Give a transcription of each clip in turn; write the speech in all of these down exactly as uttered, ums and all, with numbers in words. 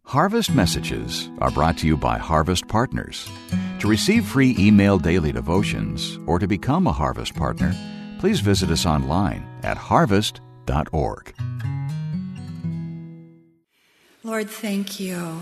Harvest Messages are brought to you by Harvest Partners. To receive free email daily devotions or to become a Harvest Partner, please visit us online at harvest dot org. Lord, thank you.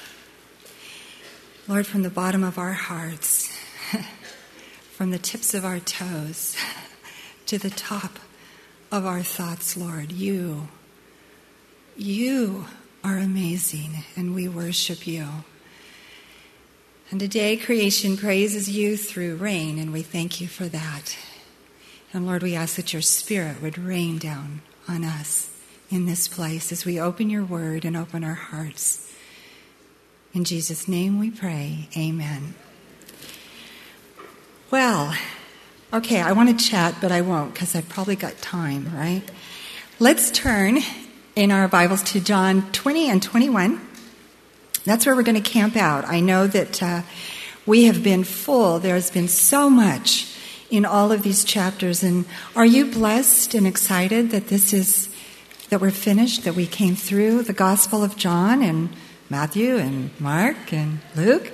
Lord, from the bottom of our hearts, from the tips of our toes to the top of our thoughts, Lord, you, you are amazing, and we worship you. And today creation praises you through rain, and we thank you for that. And Lord, we ask that your Spirit would rain down on us in this place as we open your word and open our hearts. In Jesus' name we pray, amen. Well, okay, I want to chat, but I won't because I've probably got time, right? Let's turn in our Bibles to John twenty and twenty-one. That's where we're going to camp out. I know that uh, we have been full. There's been so much in all of these chapters. And are you blessed and excited that this is, that we're finished, that we came through the Gospel of John and Matthew and Mark and Luke?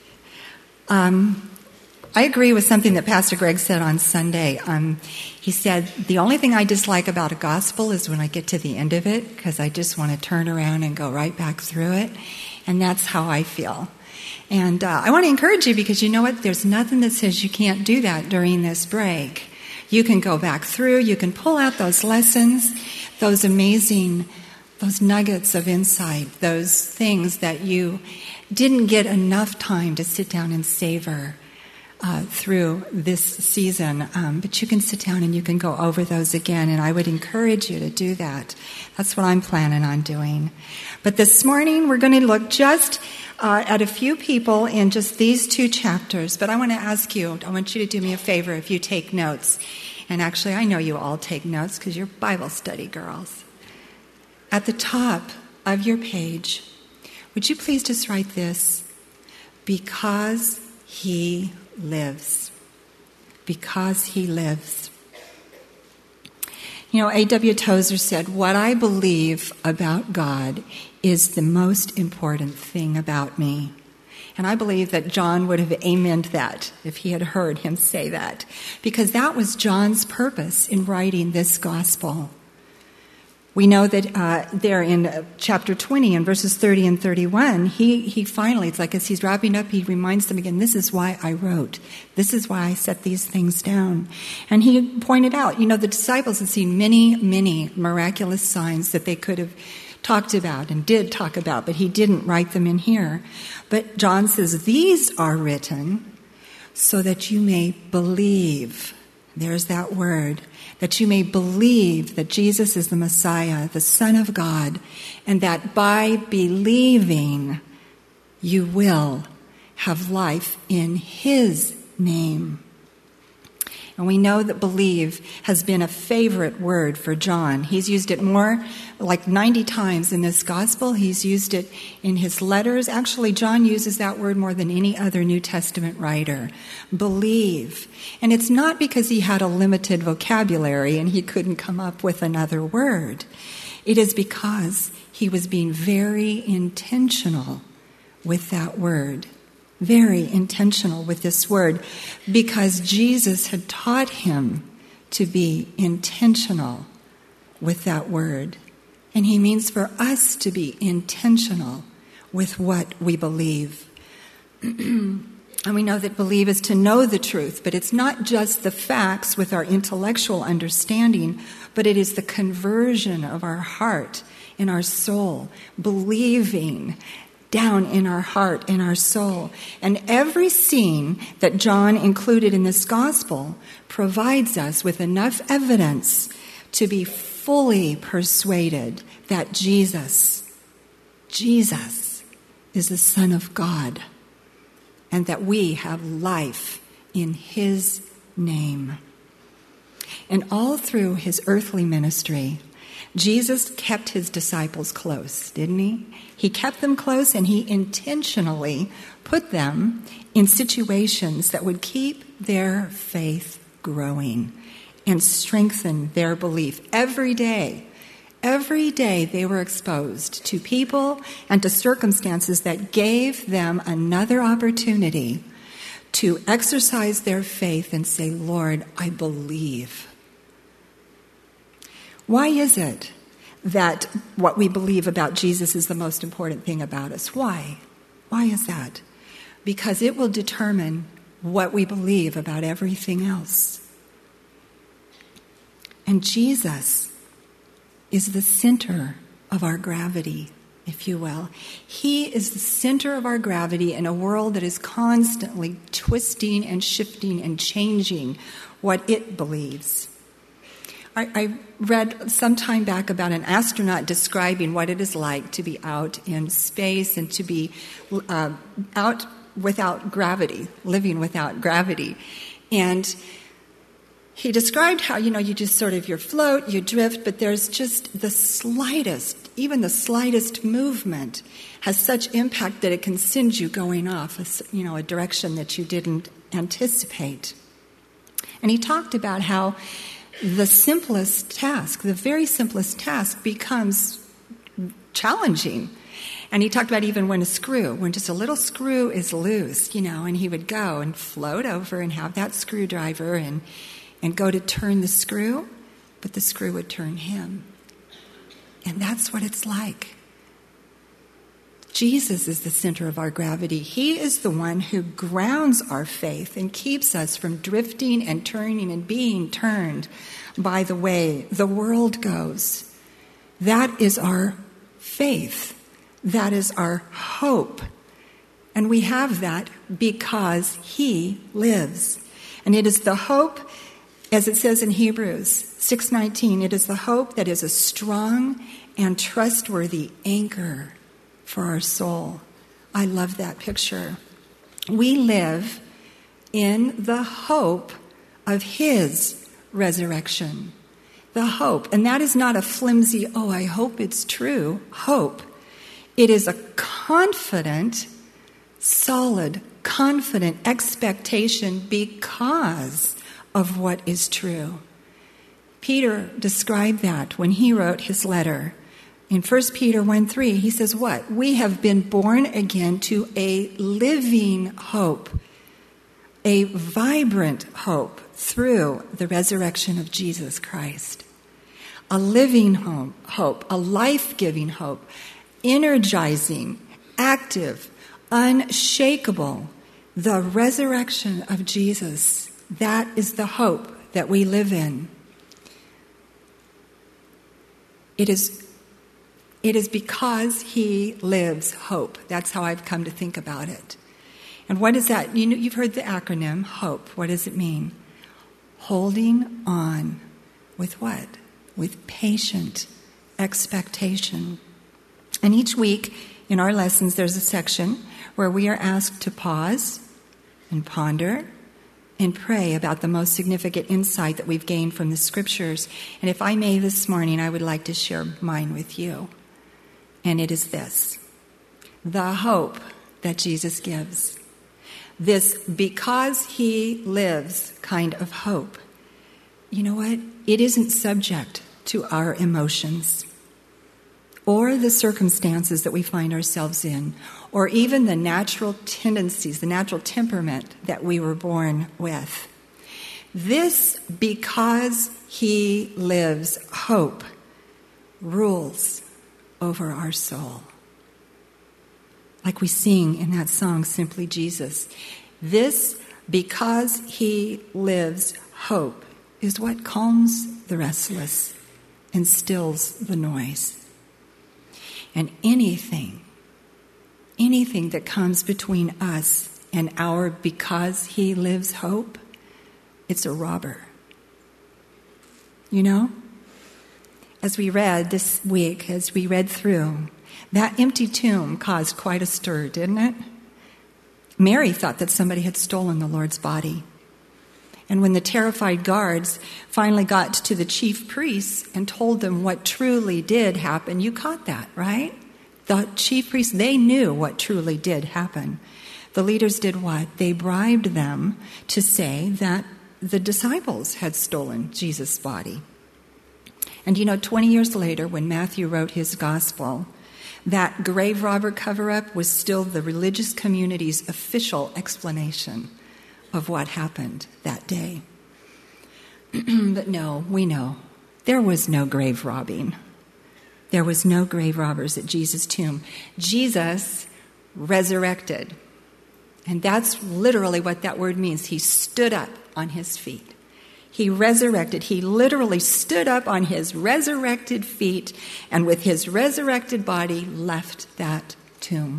Um, I agree with something that Pastor Greg said on Sunday. Um, he said, the only thing I dislike about a gospel is when I get to the end of it, because I just want to turn around and go right back through it. And that's how I feel. And uh, I want to encourage you, because you know what? There's nothing that says you can't do that during this break. You can go back through. You can pull out those lessons, those amazing, those nuggets of insight, those things that you didn't get enough time to sit down and savor Uh, through this season, um, but you can sit down and you can go over those again, and I would encourage you to do that. That's what I'm planning on doing. But this morning we're going to look just uh, at a few people in just these two chapters, but I want to ask you, I want you to do me a favor if you take notes, and actually I know you all take notes because you're Bible study girls. At the top of your page, would you please just write this: because he lives. Because he lives. You know, A W Tozer said, what I believe about God is the most important thing about me. And I believe that John would have amened that if he had heard him say that, because that was John's purpose in writing this gospel. We know that uh, there in uh, chapter twenty and verses thirty and thirty-one, he, he finally, it's like as he's wrapping up, he reminds them again, this is why I wrote. This is why I set these things down. And he pointed out, you know, the disciples had seen many, many miraculous signs that they could have talked about and did talk about, but he didn't write them in here. But John says, these are written so that you may believe. There's that word. That you may believe that Jesus is the Messiah, the Son of God, and that by believing you will have life in his name. And we know that believe has been a favorite word for John. He's used it more, like ninety times in this gospel. He's used it in his letters. Actually, John uses that word more than any other New Testament writer. Believe. And it's not because he had a limited vocabulary and he couldn't come up with another word. It is because he was being very intentional with that word. Very intentional with this word, because Jesus had taught him to be intentional with that word. And he means for us to be intentional with what we believe. And we know that believe is to know the truth, but it's not just the facts with our intellectual understanding, but it is the conversion of our heart and our soul, believing down in our heart, in our soul. And every scene that John included in this gospel provides us with enough evidence to be fully persuaded that Jesus, Jesus is the Son of God, and that we have life in his name. And all through his earthly ministry, Jesus kept his disciples close, didn't he? He kept them close, and he intentionally put them in situations that would keep their faith growing and strengthen their belief every day every day they were exposed to people and to circumstances that gave them another opportunity to exercise their faith and say, Lord, I believe. Why is it that what we believe about Jesus is the most important thing about us? Why? Why is that? Because it will determine what we believe about everything else. And Jesus is the center of our gravity, if you will. He is the center of our gravity in a world that is constantly twisting and shifting and changing what it believes. I, I read some time back about an astronaut describing what it is like to be out in space and to be uh, out without gravity, living without gravity. And he described how, you know, you just sort of, you float, you drift, but there's just the slightest, even the slightest movement has such impact that it can send you going off, a, you know, a direction that you didn't anticipate. And he talked about how the simplest task, the very simplest task becomes challenging. And he talked about even when a screw, when just a little screw is loose, you know, and he would go and float over and have that screwdriver and and go to turn the screw, but the screw would turn him. And that's what it's like. Jesus is the center of our gravity. He is the one who grounds our faith and keeps us from drifting and turning and being turned by the way the world goes. That is our faith. That is our hope. And we have that because He lives. And it is the hope, as it says in Hebrews six nineteen, it is the hope that is a strong and trustworthy anchor for our soul. I love that picture. We live in the hope of His resurrection. The hope. And that is not a flimsy, oh, I hope it's true, hope. It is a confident, solid, confident expectation because of what is true. Peter described that when he wrote his letter. In First Peter one three, he says what? We have been born again to a living hope, a vibrant hope through the resurrection of Jesus Christ. A living hope, a life-giving hope, energizing, active, unshakable. The resurrection of Jesus, that is the hope that we live in. It is It is because He lives hope. That's how I've come to think about it. And what is that? You know, you've heard the acronym HOPE. What does it mean? Holding on with what? With patient expectation. And each week in our lessons there's a section where we are asked to pause and ponder and pray about the most significant insight that we've gained from the Scriptures. And if I may this morning, I would like to share mine with you. And it is this: the hope that Jesus gives. This because He lives kind of hope. You know what? It isn't subject to our emotions or the circumstances that we find ourselves in, or even the natural tendencies, the natural temperament that we were born with. This because He lives hope rules over our soul. Like we sing in that song, Simply Jesus. This, because He lives hope, is what calms the restless and stills the noise. And anything, anything that comes between us and our because He lives hope, it's a robber. You know? As we read this week, as we read through, that empty tomb caused quite a stir, didn't it? Mary thought that somebody had stolen the Lord's body. And when the terrified guards finally got to the chief priests and told them what truly did happen, you caught that, right? The chief priests, they knew what truly did happen. The leaders did what? They bribed them to say that the disciples had stolen Jesus' body. And you know, twenty years later, when Matthew wrote his gospel, that grave robber cover-up was still the religious community's official explanation of what happened that day. But no, we know, there was no grave robbing. There was no grave robbers at Jesus' tomb. Jesus resurrected. And that's literally what that word means. He stood up on his feet. He resurrected. He literally stood up on his resurrected feet and with his resurrected body left that tomb.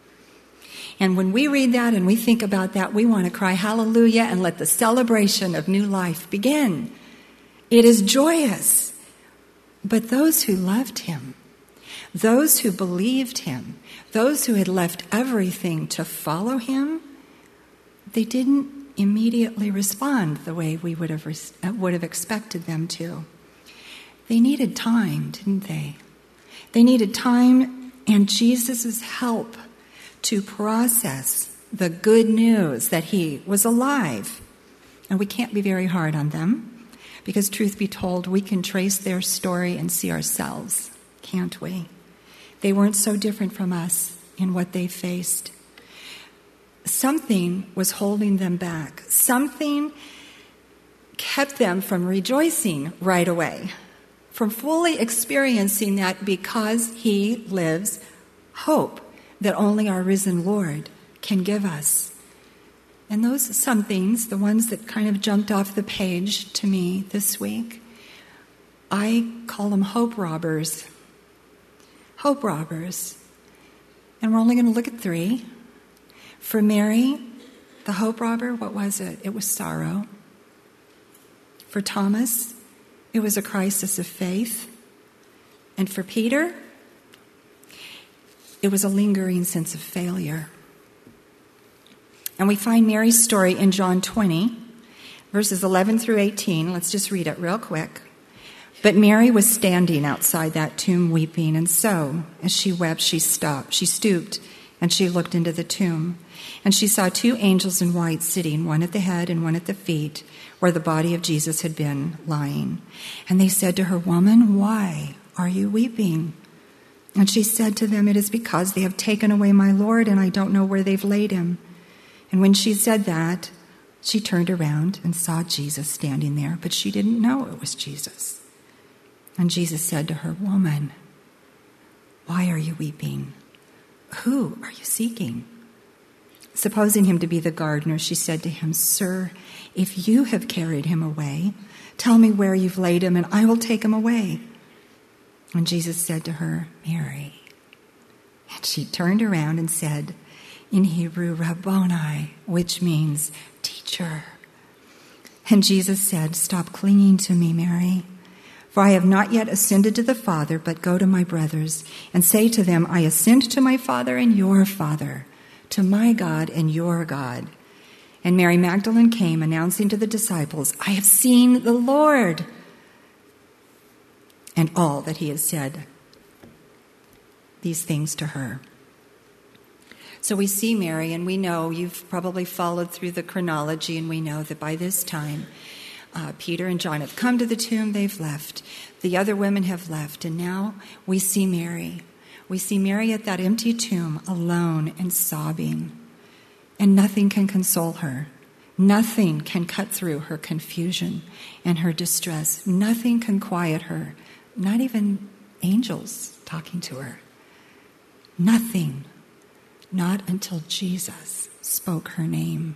And when we read that and we think about that, we want to cry hallelujah and let the celebration of new life begin. It is joyous. But those who loved him, those who believed him, those who had left everything to follow him, they didn't immediately respond the way we would have res- would have expected them to. They needed time, didn't they? They needed time and Jesus' help to process the good news that he was alive. And we can't be very hard on them because, truth be told, we can trace their story and see ourselves, can't we? They weren't so different from us in what they faced. Something was holding them back. Something kept them from rejoicing right away, from fully experiencing that because he lives, hope that only our risen Lord can give us. And those some things, the ones that kind of jumped off the page to me this week, I call them hope robbers. Hope robbers. And we're only going to look at three. For Mary, the hope robber, what was it? It was sorrow. For Thomas, it was a crisis of faith. And for Peter, it was a lingering sense of failure. And we find Mary's story in John twenty, verses eleven through eighteen. Let's just read it real quick. But Mary was standing outside that tomb weeping, and so, as she wept, she stopped. She stooped, and she looked into the tomb. And she saw two angels in white sitting, one at the head and one at the feet, where the body of Jesus had been lying. And they said to her, "Woman, why are you weeping?" And she said to them, "It is because they have taken away my Lord, and I don't know where they've laid him." And when she said that, she turned around and saw Jesus standing there, but she didn't know it was Jesus. And Jesus said to her, "Woman, why are you weeping? Who are you seeking?" Supposing him to be the gardener, she said to him, "Sir, if you have carried him away, tell me where you've laid him, and I will take him away." And Jesus said to her, "Mary." And she turned around and said, in Hebrew, "Rabboni," which means teacher. And Jesus said, "Stop clinging to me, Mary, for I have not yet ascended to the Father, but go to my brothers and say to them, I ascend to my Father and your Father, to my God and your God." And Mary Magdalene came, announcing to the disciples, "I have seen the Lord," and all that he had said these things to her. So we see Mary, and we know, you've probably followed through the chronology, and we know that by this time, uh, Peter and John have come to the tomb, they've left. The other women have left, and now we see Mary. We see Mary at that empty tomb, alone and sobbing. And nothing can console her. Nothing can cut through her confusion and her distress. Nothing can quiet her. Not even angels talking to her. Nothing. Not until Jesus spoke her name.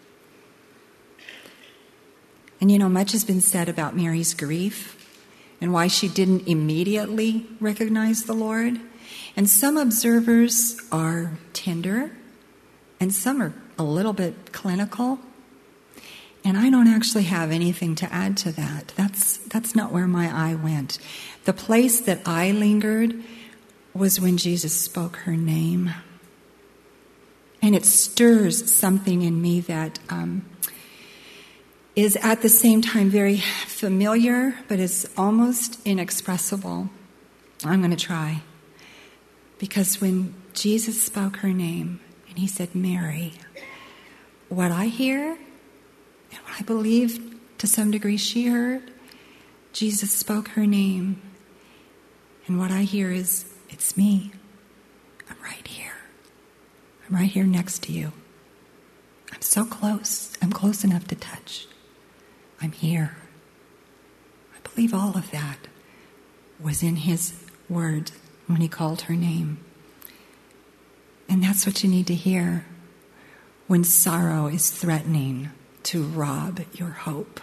And you know, much has been said about Mary's grief and why she didn't immediately recognize the Lord. And some observers are tender, and some are a little bit clinical. And I don't actually have anything to add to that. That's that's not where my eye went. The place that I lingered was when Jesus spoke her name. And it stirs something in me that um, is at the same time very familiar, but is almost inexpressible. I'm going to try. Because when Jesus spoke her name and he said, "Mary," what I hear and what I believe to some degree she heard Jesus spoke her name. And what I hear is, it's me. I'm right here. I'm right here next to you. I'm so close. I'm close enough to touch. I'm here. I believe all of that was in his word when he called her name. And that's what you need to hear when sorrow is threatening to rob your hope.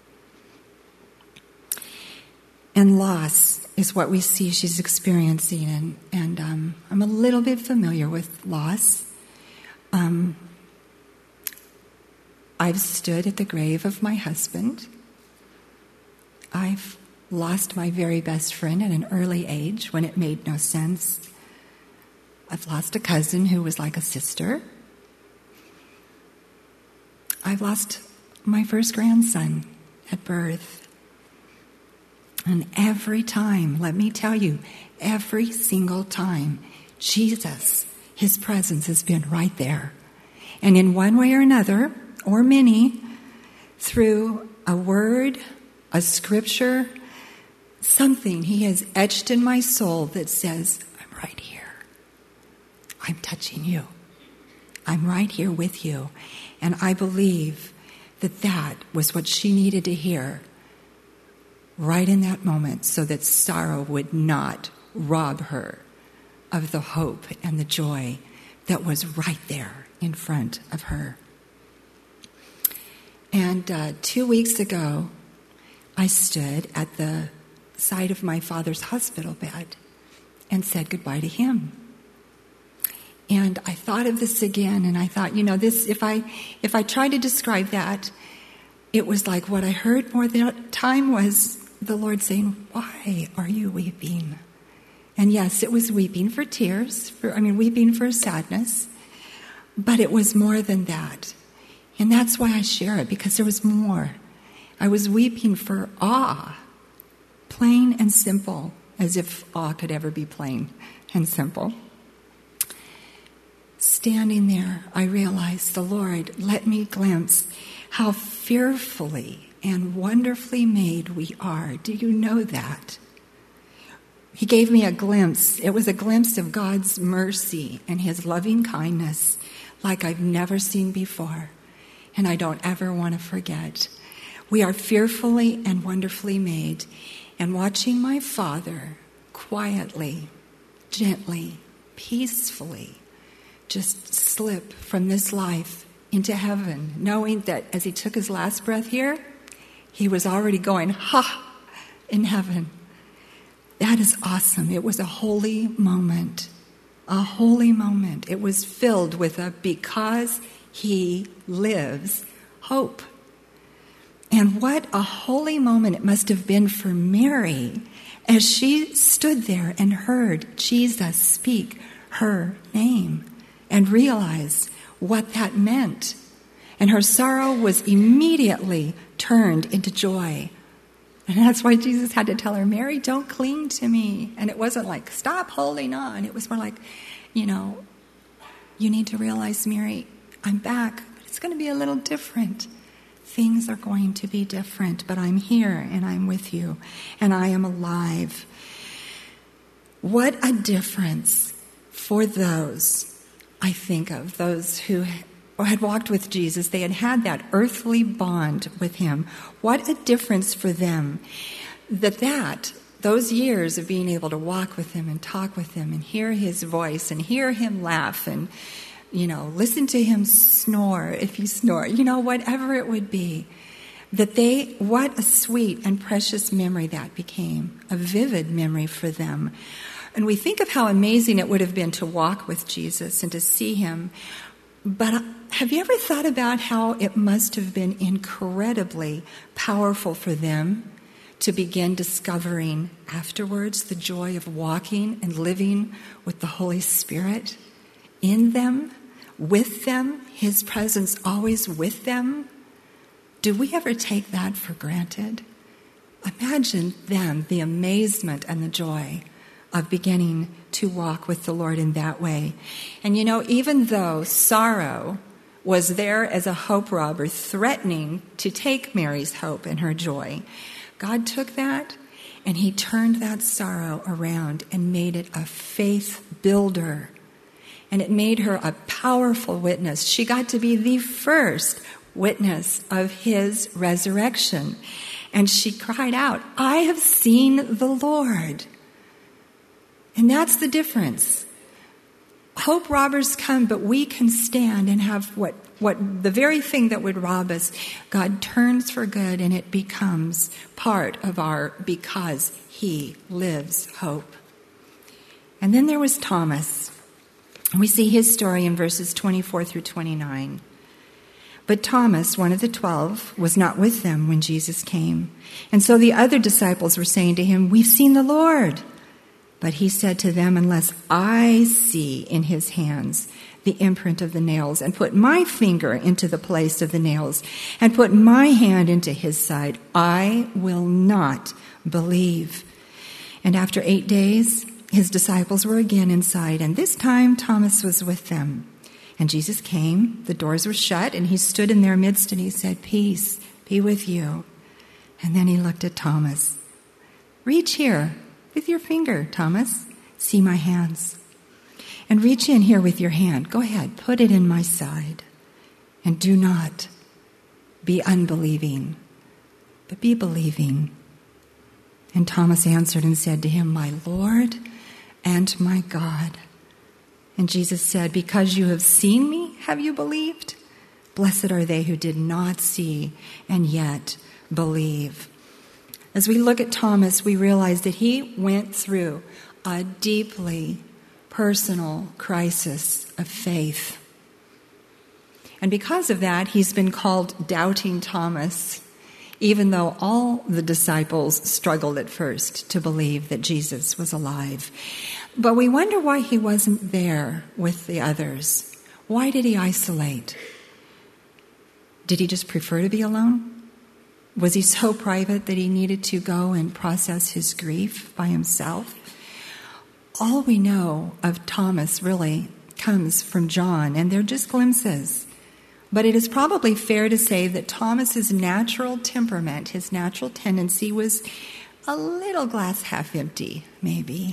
And loss is what we see she's experiencing. And, and um, I'm a little bit familiar with loss. Um, I've stood at the grave of my husband. I've lost my very best friend at an early age when it made no sense. I've lost a cousin who was like a sister. I've lost my first grandson at birth. And every time, let me tell you, every single time, Jesus, his presence has been right there. And in one way or another, or many, through a word, a scripture, something he has etched in my soul that says, I'm right here. I'm touching you. I'm right here with you. And I believe that that was what she needed to hear right in that moment, so that sorrow would not rob her of the hope and the joy that was right there in front of her. And uh, two weeks ago, I stood at the side of my father's hospital bed and said goodbye to him. And I thought of this again, and I thought, you know, this, if I if I tried to describe that, it was like what I heard more the time was the Lord saying, why are you weeping? And yes, it was weeping for tears, for, I mean, weeping for sadness, but it was more than that. And that's why I share it, because there was more. I was weeping for awe, plain and simple, as if awe could ever be plain and simple. Standing there, I realized the Lord let me glimpse how fearfully and wonderfully made we are. Do you know that? He gave me a glimpse. It was a glimpse of God's mercy and his loving kindness like I've never seen before. And I don't ever want to forget. We are fearfully and wonderfully made. And watching my father quietly, gently, peacefully just slip from this life into heaven, knowing that as he took his last breath here, he was already going, ha, in heaven. That is awesome. It was a holy moment, a holy moment. It was filled with a because he lives hope. And what a holy moment it must have been for Mary as she stood there and heard Jesus speak her name and realized what that meant. And her sorrow was immediately turned into joy. And that's why Jesus had to tell her, Mary, don't cling to me. And it wasn't like, stop holding on. It was more like, you know, you need to realize, Mary, I'm back, but it's going to be a little different. Things are going to be different, but I'm here and I'm with you and I am alive. What a difference for those, I think of, those who had walked with Jesus. They had had that earthly bond with him. What a difference for them that that, those years of being able to walk with him and talk with him and hear his voice and hear him laugh and, you know, listen to him snore if he snore, you know, whatever it would be, that they, what a sweet and precious memory that became, a vivid memory for them. And we think of how amazing it would have been to walk with Jesus and to see him. But have you ever thought about how it must have been incredibly powerful for them to begin discovering afterwards the joy of walking and living with the Holy Spirit in them, with them, his presence always with them? Do we ever take that for granted? Imagine then the amazement and the joy of beginning to walk with the Lord in that way. And you know, even though sorrow was there as a hope robber threatening to take Mary's hope and her joy, God took that and he turned that sorrow around and made it a faith builder. And it made her a powerful witness. She got to be the first witness of his resurrection. And she cried out, I have seen the Lord. And that's the difference. Hope robbers come, but we can stand and have what, what the very thing that would rob us, God turns for good, and it becomes part of our because he lives hope. And then there was Thomas. We see his story in verses twenty-four through twenty-nine. But Thomas, one of the twelve, was not with them when Jesus came. And so the other disciples were saying to him, we've seen the Lord. But he said to them, unless I see in his hands the imprint of the nails, and put my finger into the place of the nails, and put my hand into his side, I will not believe. And after eight days, his disciples were again inside, and this time Thomas was with them. And Jesus came, the doors were shut, and he stood in their midst, and he said, peace be with you. And then he looked at Thomas. Reach here with your finger, Thomas. See my hands. And reach in here with your hand. Go ahead, put it in my side. And do not be unbelieving, but be believing. And Thomas answered and said to him, my Lord and my God. And Jesus said, because you have seen me, have you believed? Blessed are they who did not see and yet believe. As we look at Thomas, we realize that he went through a deeply personal crisis of faith. And because of that, he's been called Doubting Thomas, even though all the disciples struggled at first to believe that Jesus was alive. But we wonder why he wasn't there with the others. Why did he isolate? Did he just prefer to be alone? Was he so private that he needed to go and process his grief by himself? All we know of Thomas really comes from John, and they're just glimpses. But it is probably fair to say that Thomas's natural temperament, his natural tendency, was a little glass half empty, maybe.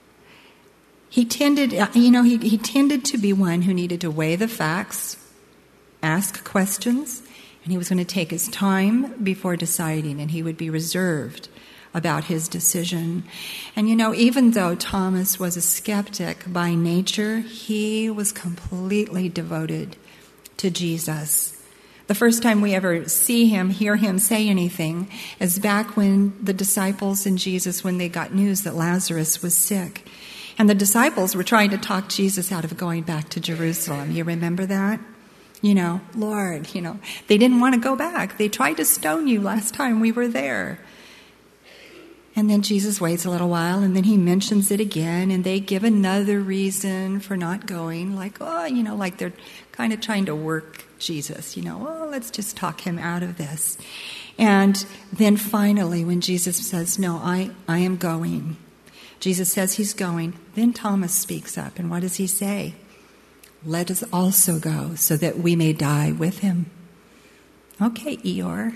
He tended, you know, he, he tended to be one who needed to weigh the facts, ask questions, and he was going to take his time before deciding, and he would be reserved about his decision. And you know, even though Thomas was a skeptic by nature, he was completely devoted to Jesus. The first time we ever see him, hear him say anything, is back when the disciples and Jesus, when they got news that Lazarus was sick. And the disciples were trying to talk Jesus out of going back to Jerusalem. You remember that? You know, Lord, you know, they didn't want to go back. They tried to stone you last time we were there. And then Jesus waits a little while, and then he mentions it again, and they give another reason for not going, like, oh, you know, like they're kind of trying to work Jesus, you know, well, let's just talk him out of this. And then finally, when Jesus says, no, I, I am going, Jesus says he's going, then Thomas speaks up, and what does he say? Let us also go so that we may die with him. Okay, Eeyore.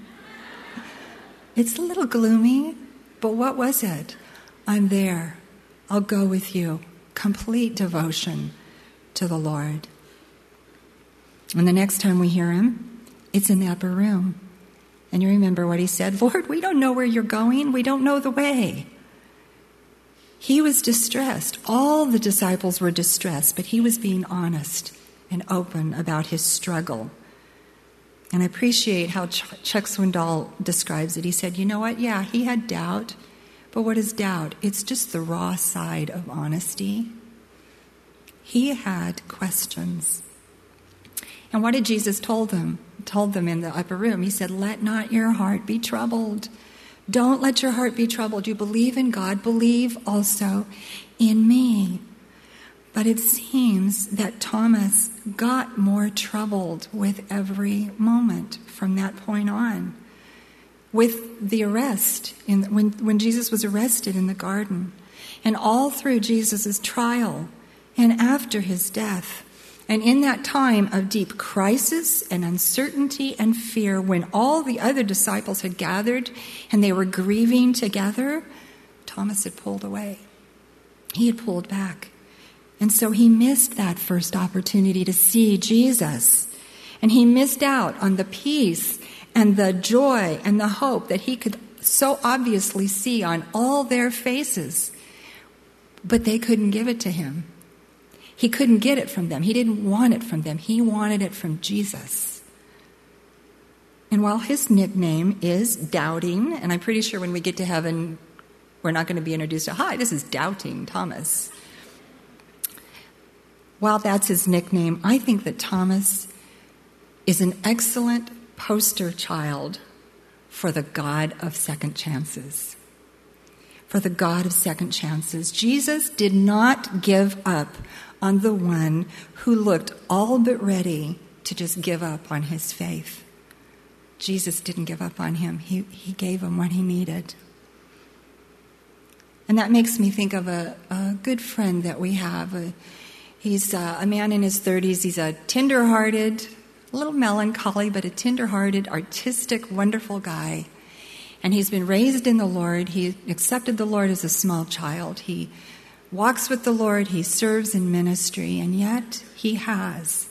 It's a little gloomy, but what was it? I'm there. I'll go with you. Complete devotion to the Lord. And the next time we hear him, it's in the upper room. And you remember what he said, Lord, we don't know where you're going. We don't know the way. He was distressed. All the disciples were distressed, but he was being honest and open about his struggle. And I appreciate how Ch- Chuck Swindoll describes it. He said, you know what? Yeah, he had doubt. But what is doubt? It's just the raw side of honesty. He had questions. And what did Jesus told them? Told them in the upper room. He said, let not your heart be troubled. Don't let your heart be troubled. You believe in God, believe also in me. But it seems that Thomas got more troubled with every moment from that point on. With the arrest, in, when, when Jesus was arrested in the garden, and all through Jesus' trial, and after his death, And in that time of deep crisis and uncertainty and fear, when all the other disciples had gathered and they were grieving together, Thomas had pulled away. He had pulled back. And so he missed that first opportunity to see Jesus. And he missed out on the peace and the joy and the hope that he could so obviously see on all their faces. But they couldn't give it to him. He couldn't get it from them. He didn't want it from them. He wanted it from Jesus. And while his nickname is Doubting, and I'm pretty sure when we get to heaven, we're not going to be introduced to, hi, this is Doubting Thomas. While that's his nickname, I think that Thomas is an excellent poster child for the God of second chances. For the God of second chances. Jesus did not give up on the one who looked all but ready to just give up on his faith. Jesus didn't give up on him. He, he gave him what he needed. And that makes me think of a, a good friend that we have. A, he's a, a man in his thirties. He's a tender-hearted, a little melancholy, but a tender-hearted, artistic, wonderful guy. And he's been raised in the Lord. He accepted the Lord as a small child. He walks with the Lord. He serves in ministry. And yet he has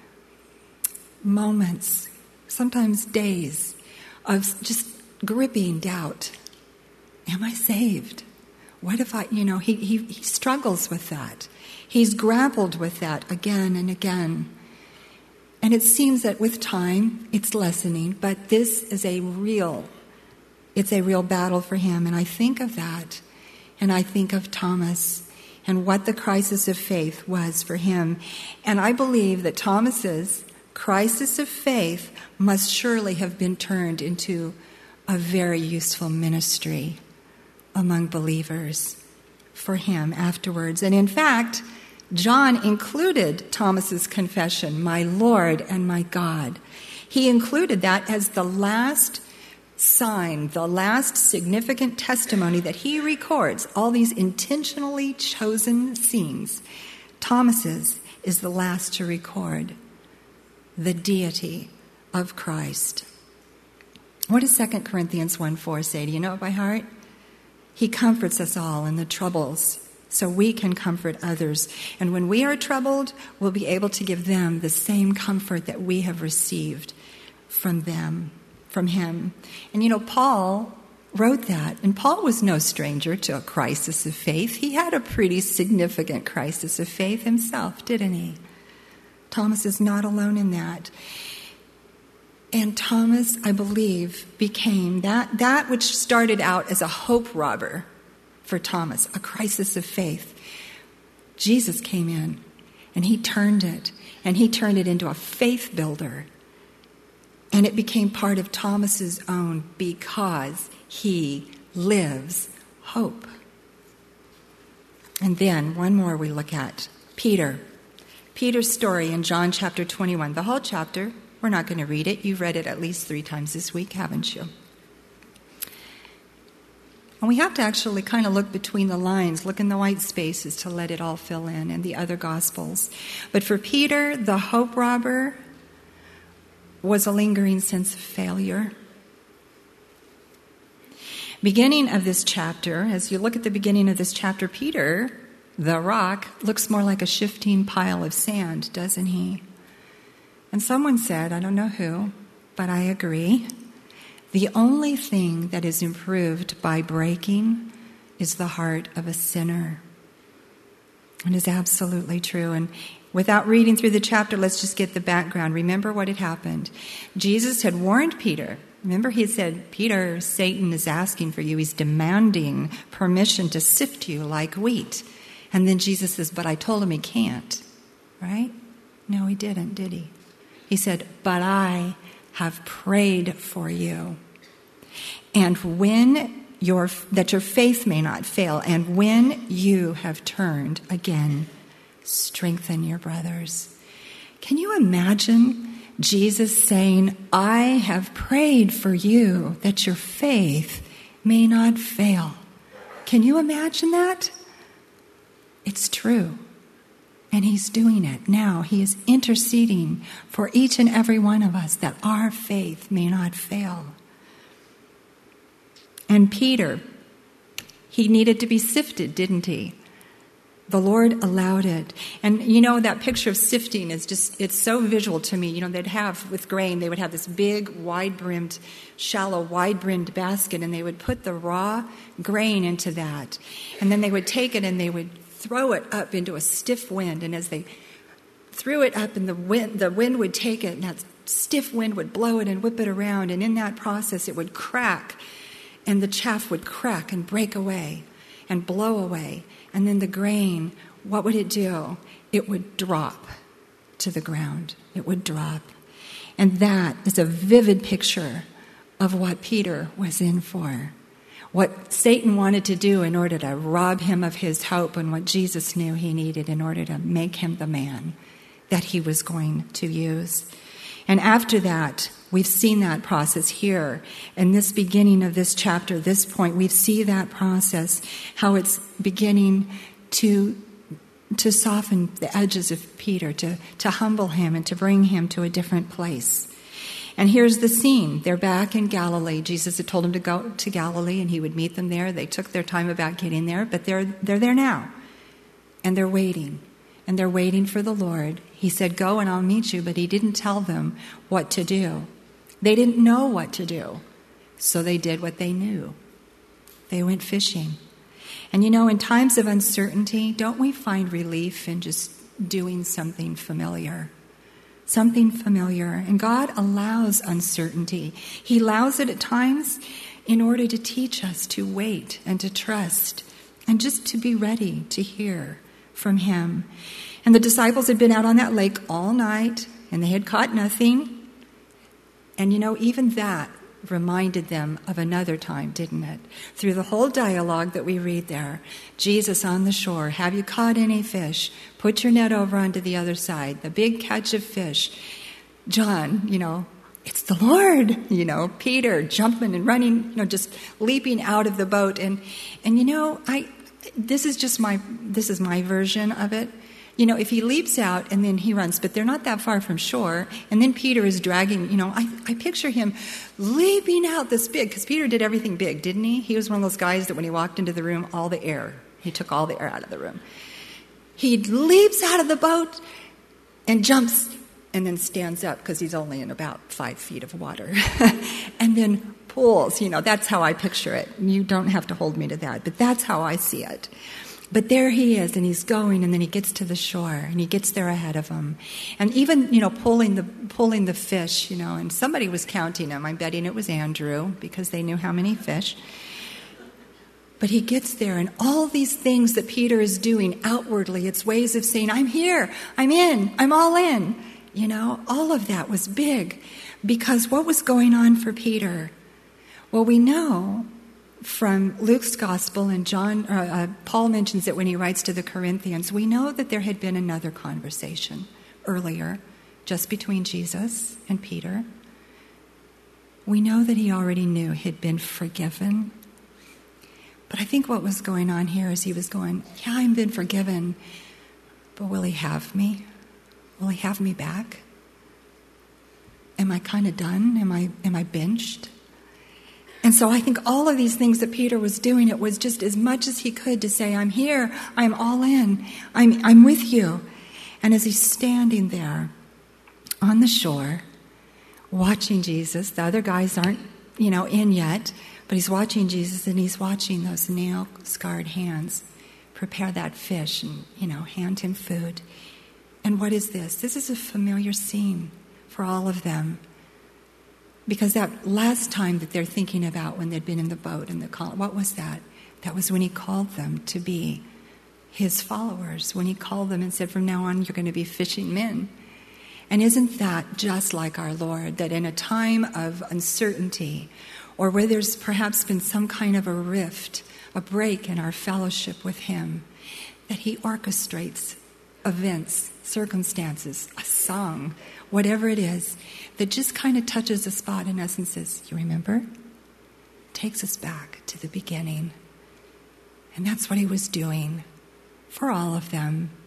moments, sometimes days, of just gripping doubt. Am I saved? What if I, you know, he, he, he struggles with that. He's grappled with that again and again. And it seems that with time, it's lessening. But this is a real It's a real battle for him. And I think of that. And I think of Thomas and what the crisis of faith was for him. And I believe that Thomas's crisis of faith must surely have been turned into a very useful ministry among believers for him afterwards. And in fact, John included Thomas's confession, my Lord and my God. He included that as the last sign, the last significant testimony that he records, all these intentionally chosen scenes. Thomas's is the last to record the deity of Christ. What does Second Corinthians one four say? Do you know it by heart? He comforts us all in the troubles so we can comfort others. And when we are troubled, we'll be able to give them the same comfort that we have received from them. From him. And you know, Paul wrote that. And Paul was no stranger to a crisis of faith. He had a pretty significant crisis of faith himself, didn't he? Thomas is not alone in that. And Thomas, I believe, became that, that which started out as a hope robber for Thomas, a crisis of faith. Jesus came in and he turned it. And he turned it into a faith builder. And it became part of Thomas's own because he lives hope. And then one more we look at, Peter. Peter's story in John chapter twenty-one. The whole chapter, we're not going to read it. You've read it at least three times this week, haven't you? And we have to actually kind of look between the lines, look in the white spaces to let it all fill in, and the other Gospels. But for Peter, the hope robber was a lingering sense of failure. Beginning of this chapter, as you look at the beginning of this chapter, Peter, the rock, looks more like a shifting pile of sand, doesn't he? And someone said, I don't know who, but I agree, the only thing that is improved by breaking is the heart of a sinner. It is absolutely true. And without reading through the chapter, let's just get the background. Remember what had happened. Jesus had warned Peter. Remember he said, Peter, Satan is asking for you. He's demanding permission to sift you like wheat. And then Jesus says, but I told him he can't. Right? No, he didn't, did he? He said, but I have prayed for you. And when your, that your faith may not fail, and when you have turned again, strengthen your brothers. Can you imagine Jesus saying, I have prayed for you that your faith may not fail? Can you imagine that? It's true. And he's doing it now. He is interceding for each and every one of us that our faith may not fail. And Peter, he needed to be sifted, didn't he? The Lord allowed it. And you know, that picture of sifting is just, it's so visual to me. You know, they'd have, with grain, they would have this big, wide-brimmed, shallow, wide-brimmed basket, and they would put the raw grain into that. And then they would take it and they would throw it up into a stiff wind. And as they threw it up, and the wind, the wind would take it, and that stiff wind would blow it and whip it around. And in that process, it would crack, and the chaff would crack and break away and blow away. And then the grain, what would it do? It would drop to the ground. It would drop. And that is a vivid picture of what Peter was in for. What Satan wanted to do in order to rob him of his hope, and what Jesus knew he needed in order to make him the man that he was going to use. And after that, we've seen that process here. In this beginning of this chapter, this point, we see that process, how it's beginning to, to soften the edges of Peter, to, to humble him and to bring him to a different place. And here's the scene. They're back in Galilee. Jesus had told them to go to Galilee and he would meet them there. They took their time about getting there, but they're, they're there now. And they're waiting. And they're waiting for the Lord. He said, go and I'll meet you, but he didn't tell them what to do. They didn't know what to do. So they did what they knew. They went fishing. And you know, in times of uncertainty, don't we find relief in just doing something familiar? Something familiar. And God allows uncertainty. He allows it at times in order to teach us to wait and to trust and just to be ready to hear from him. And the disciples had been out on that lake all night, and they had caught nothing. And you know, even that reminded them of another time, didn't it? Through the whole dialogue that we read there, Jesus on the shore, have you caught any fish? Put your net over onto the other side. The big catch of fish. John, you know, it's the Lord. You know, Peter jumping and running, you know, just leaping out of the boat. And, and you know, I... This is just my, this is my version of it. You know, if he leaps out and then he runs, but they're not that far from shore, and then Peter is dragging, you know, I, I picture him leaping out this big, because Peter did everything big, didn't he? He was one of those guys that when he walked into the room, all the air, he took all the air out of the room. He leaps out of the boat and jumps and then stands up because he's only in about five feet of water. And then pulls, you know, that's how I picture it. You don't have to hold me to that, but that's how I see it. But there he is, and he's going, and then he gets to the shore, and he gets there ahead of him. And even, you know, pulling the pulling the fish, you know, and somebody was counting them. I'm betting it was Andrew, because they knew how many fish. But he gets there, and all these things that Peter is doing outwardly, it's ways of saying, I'm here, I'm in, I'm all in. You know, all of that was big, because what was going on for Peter? Well, we know from Luke's gospel, and John, uh, uh, Paul mentions it when he writes to the Corinthians, we know that there had been another conversation earlier, just between Jesus and Peter. We know that he already knew he'd been forgiven. But I think what was going on here is he was going, yeah, I've been forgiven, but will he have me? Will he have me back? Am I kind of done? Am I, am I benched? And so I think all of these things that Peter was doing, it was just as much as he could to say, I'm here, I'm all in, I'm, I'm with you. And as he's standing there on the shore, watching Jesus, the other guys aren't, you know, in yet, but he's watching Jesus, and he's watching those nail-scarred hands prepare that fish and, you know, hand him food. And what is this? This is a familiar scene for all of them. Because that last time that they're thinking about when they'd been in the boat and the call, what was that? That was when he called them to be his followers, when he called them and said, from now on, you're going to be fishing men. And isn't that just like our Lord, that in a time of uncertainty, or where there's perhaps been some kind of a rift, a break in our fellowship with him, that he orchestrates events, circumstances, a song, whatever it is, that just kind of touches a spot in us and says, you remember? Takes us back to the beginning. And that's what he was doing for all of them,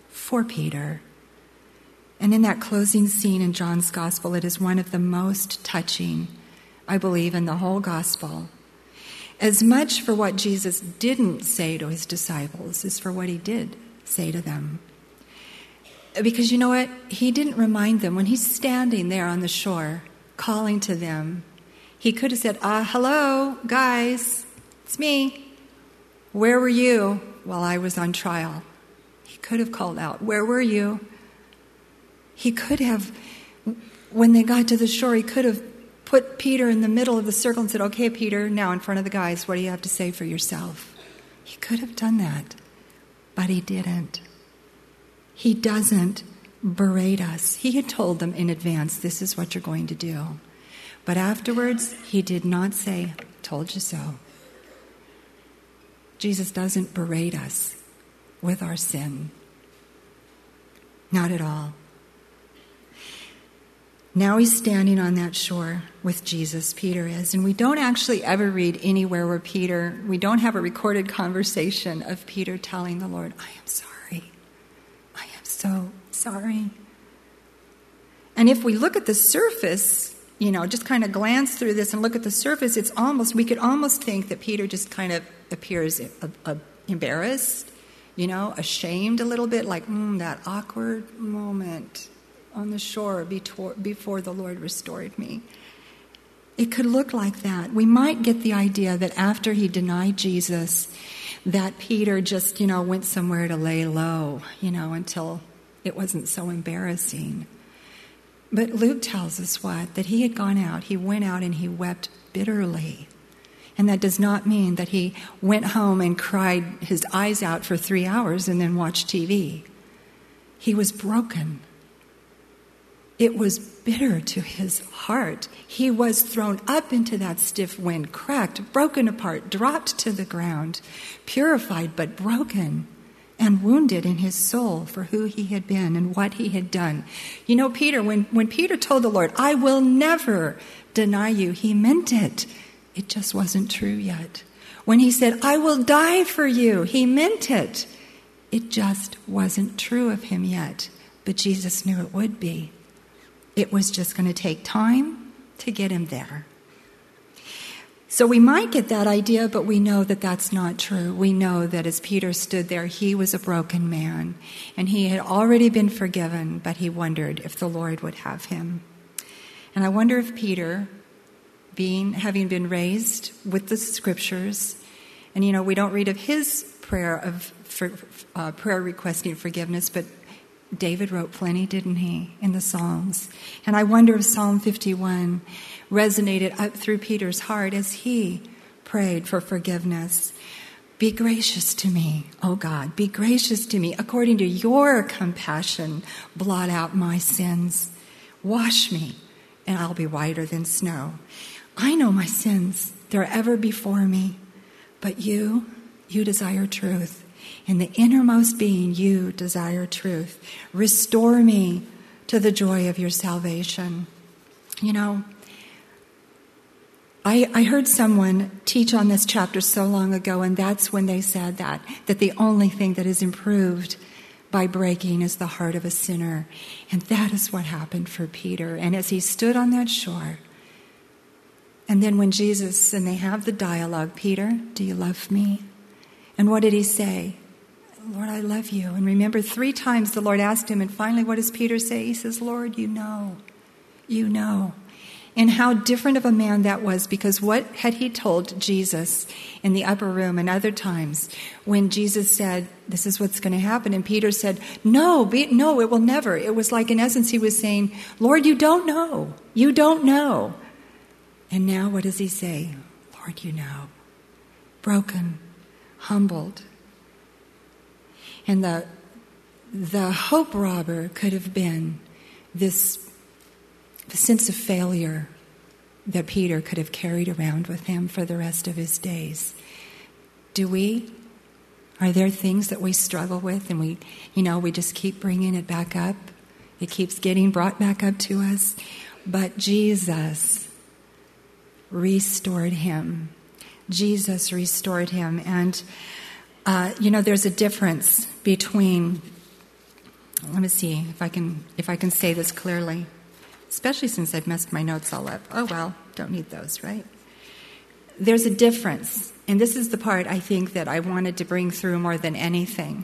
for Peter. And in that closing scene in John's Gospel, it is one of the most touching, I believe, in the whole Gospel. As much for what Jesus didn't say to his disciples as for what he did say to them. Because you know what? He didn't remind them when he's standing there on the shore, calling to them. He could have said, uh, hello, guys, it's me. Where were you while I was on trial? He could have called out, where were you? He could have, when they got to the shore, he could have put Peter in the middle of the circle and said, okay, Peter, now in front of the guys, what do you have to say for yourself? He could have done that, but he didn't. He doesn't berate us. He had told them in advance, this is what you're going to do. But afterwards, he did not say, told you so. Jesus doesn't berate us with our sin. Not at all. Now he's standing on that shore with Jesus, Peter is, and we don't actually ever read anywhere where Peter, we don't have a recorded conversation of Peter telling the Lord, I am sorry. I am so sorry. And if we look at the surface, you know, just kind of glance through this and look at the surface, it's almost, we could almost think that Peter just kind of appears a, a, embarrassed, you know, ashamed a little bit, like, mm, that awkward moment on the shore before the Lord restored me. It could look like that. We might get the idea that after he denied Jesus, that Peter just, you know, went somewhere to lay low, you know, until it wasn't so embarrassing. But Luke tells us what? That he had gone out. He went out and he wept bitterly. And that does not mean that he went home and cried his eyes out for three hours and then watched T V. He was broken. It was bitter to his heart. He was thrown up into that stiff wind, cracked, broken apart, dropped to the ground, purified but broken, and wounded in his soul for who he had been and what he had done. You know, Peter, when, when Peter told the Lord, I will never deny you, he meant it. It just wasn't true yet. When he said, I will die for you, he meant it. It just wasn't true of him yet. But Jesus knew it would be. It was just going to take time to get him there. So we might get that idea, but we know that that's not true. We know that as Peter stood there, he was a broken man, and he had already been forgiven, but he wondered if the Lord would have him. And I wonder if Peter, being having been raised with the scriptures, and you know, we don't read of his prayer of for, uh, prayer requesting forgiveness, but David wrote plenty, didn't he, in the Psalms? And I wonder if Psalm fifty-one resonated up through Peter's heart as he prayed for forgiveness. Be gracious to me, O God. Be gracious to me. According to your compassion, blot out my sins. Wash me, and I'll be whiter than snow. I know my sins. They're ever before me. But you, you desire truth. In the innermost being, you desire truth. Restore me to the joy of your salvation. You know, I, I heard someone teach on this chapter so long ago, and that's when they said that, that the only thing that is improved by breaking is the heart of a sinner. And that is what happened for Peter. And as he stood on that shore, and then when Jesus, and they have the dialogue, Peter, do you love me? And what did he say? Lord, I love you. And remember, three times the Lord asked him, and finally what does Peter say? He says, Lord, you know, you know. And how different of a man that was, because what had he told Jesus in the upper room and other times when Jesus said, this is what's going to happen, and Peter said, no, be, no, it will never. It was like, in essence, he was saying, Lord, you don't know. You don't know. And now what does he say? Lord, you know. Broken, humbled. And the, the hope robber could have been this sense of failure that Peter could have carried around with him for the rest of his days. Do we? Are there things that we struggle with and we, you know, we just keep bringing it back up? It keeps getting brought back up to us. But Jesus restored him. Jesus restored him. And Uh, you know, there's a difference between let me see if I can if I can say this clearly, especially since I've messed my notes all up. Oh, well, don't need those, right? There's a difference, and this is the part I think that I wanted to bring through more than anything.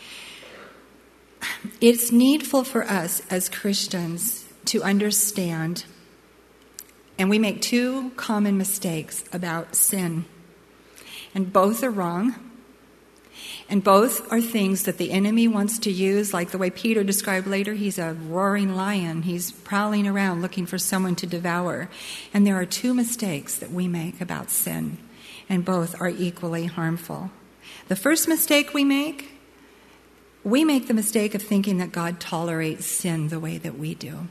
It's needful for us as Christians to understand, and we make two common mistakes about sin, and both are wrong, and both are things that the enemy wants to use, like the way Peter described later. He's a roaring lion. He's prowling around looking for someone to devour. And there are two mistakes that we make about sin, and both are equally harmful. The first mistake we make, we make the mistake of thinking that God tolerates sin the way that we do.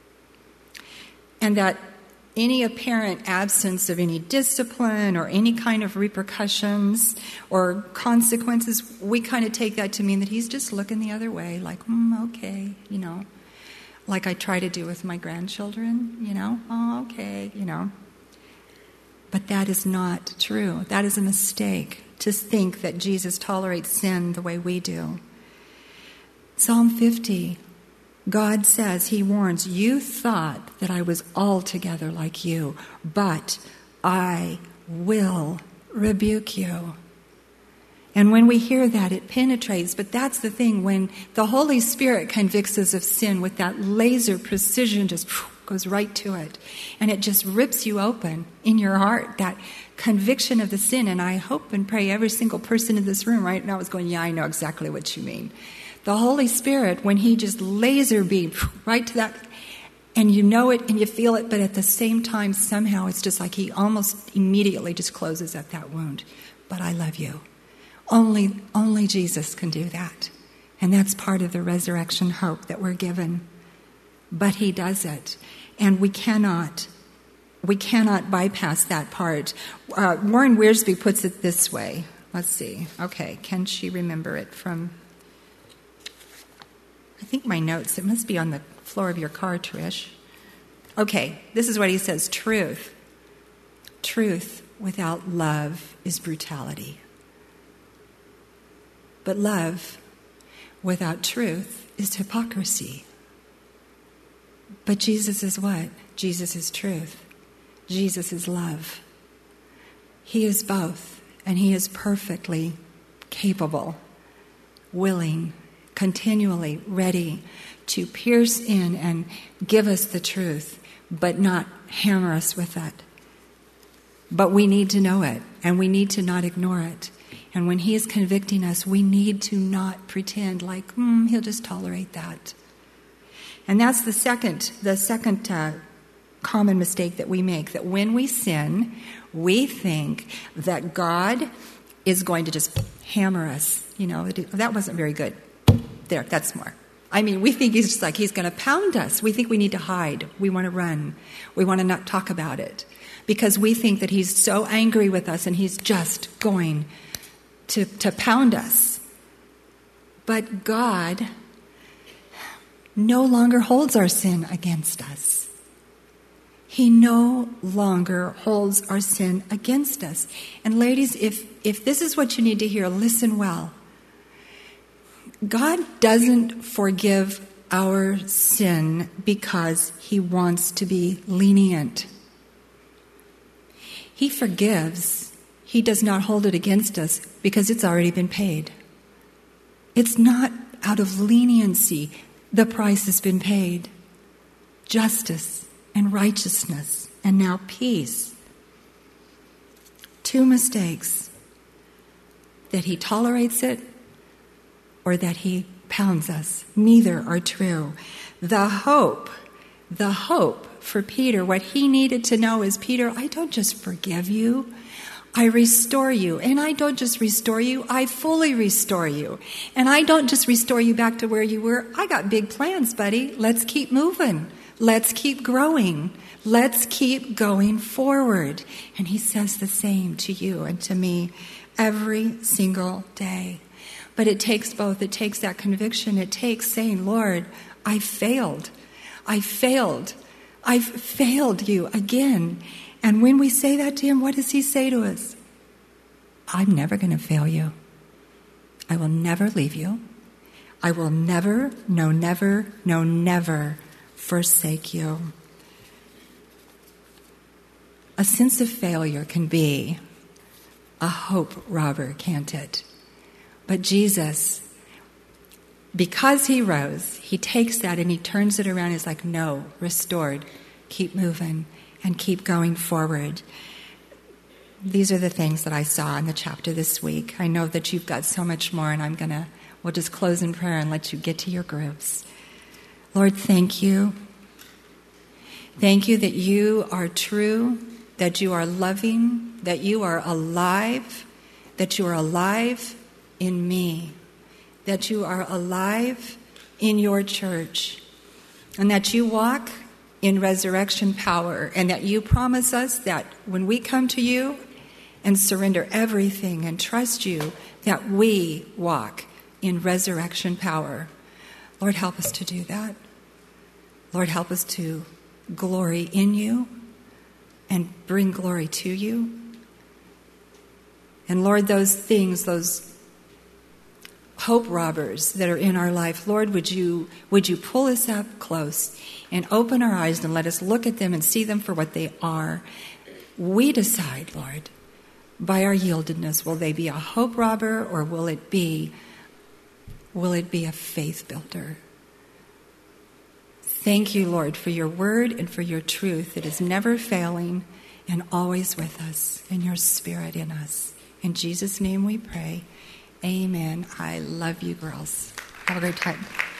And that any apparent absence of any discipline or any kind of repercussions or consequences, we kind of take that to mean that he's just looking the other way, like, mm, okay, you know, like I try to do with my grandchildren, you know, oh, okay, you know. But that is not true. That is a mistake to think that Jesus tolerates sin the way we do. Psalm fifty, God says, he warns, you thought that I was altogether like you, but I will rebuke you. And when we hear that, it penetrates. But that's the thing, when the Holy Spirit convicts us of sin with that laser precision, just goes right to it. And it just rips you open in your heart, that conviction of the sin. And I hope and pray every single person in this room right now is going, yeah, I know exactly what you mean. The Holy Spirit, when he just laser beams right to that, and you know it and you feel it, but at the same time, somehow it's just like he almost immediately just closes up that wound. But I love you. Only, only Jesus can do that. And that's part of the resurrection hope that we're given. But he does it. And we cannot, we cannot bypass that part. Uh, Warren Wiersbe puts it this way. Let's see. Okay, can she remember it from... I think my notes, it must be on the floor of your car, Trish. Okay, this is what he says. Truth. Truth without love is brutality. But love without truth is hypocrisy. But Jesus is what? Jesus is truth. Jesus is love. He is both, and he is perfectly capable, willing, continually ready to pierce in and give us the truth, but not hammer us with it. But we need to know it, and we need to not ignore it. And when he is convicting us, we need to not pretend like, hmm, he'll just tolerate that. And that's the second, the second uh, common mistake that we make, that when we sin, we think that God is going to just hammer us. You know, that wasn't very good. There, that's more. I mean, we think he's just like, he's going to pound us. We think we need to hide. We want to run. We want to not talk about it. Because we think that he's so angry with us and he's just going to, to pound us. But God no longer holds our sin against us. He no longer holds our sin against us. And ladies, if, if this is what you need to hear, listen well. God doesn't forgive our sin because he wants to be lenient. He forgives. He does not hold it against us because it's already been paid. It's not out of leniency. The price has been paid. Justice and righteousness and now peace. Two mistakes. That he tolerates it or that he pounds us. Neither are true. The hope, the hope for Peter, what he needed to know is, Peter, I don't just forgive you, I restore you. And I don't just restore you, I fully restore you. And I don't just restore you back to where you were. I got big plans, buddy. Let's keep moving. Let's keep growing. Let's keep going forward. And he says the same to you and to me every single day. But it takes both. It takes that conviction. It takes saying, Lord, I failed. I failed. I've failed you again. And when we say that to him, what does he say to us? I'm never going to fail you. I will never leave you. I will never, no, never, no, never forsake you. A sense of failure can be a hope robber, can't it? But Jesus, because he rose, he takes that and he turns it around. He's like, no, restored. Keep moving and keep going forward. These are the things that I saw in the chapter this week. I know that you've got so much more, and I'm going to, we'll just close in prayer and let you get to your groups. Lord, thank you. Thank you that you are true, that you are loving, that you are alive, that you are alive in me, that you are alive in your church, and that you walk in resurrection power, and that you promise us that when we come to you and surrender everything and trust you, that we walk in resurrection power. Lord, help us to do that. Lord, help us to glory in you and bring glory to you. And Lord, those things, those hope robbers that are in our life, Lord, would you would you pull us up close and open our eyes and let us look at them and see them for what they are. We decide, Lord, by our yieldedness, will they be a hope robber, or will it be will it be a faith builder? Thank you, Lord, for your word and for your truth that is never failing and always with us, and your spirit in us. In Jesus' name we pray. Amen. I love you, girls. Have a great time.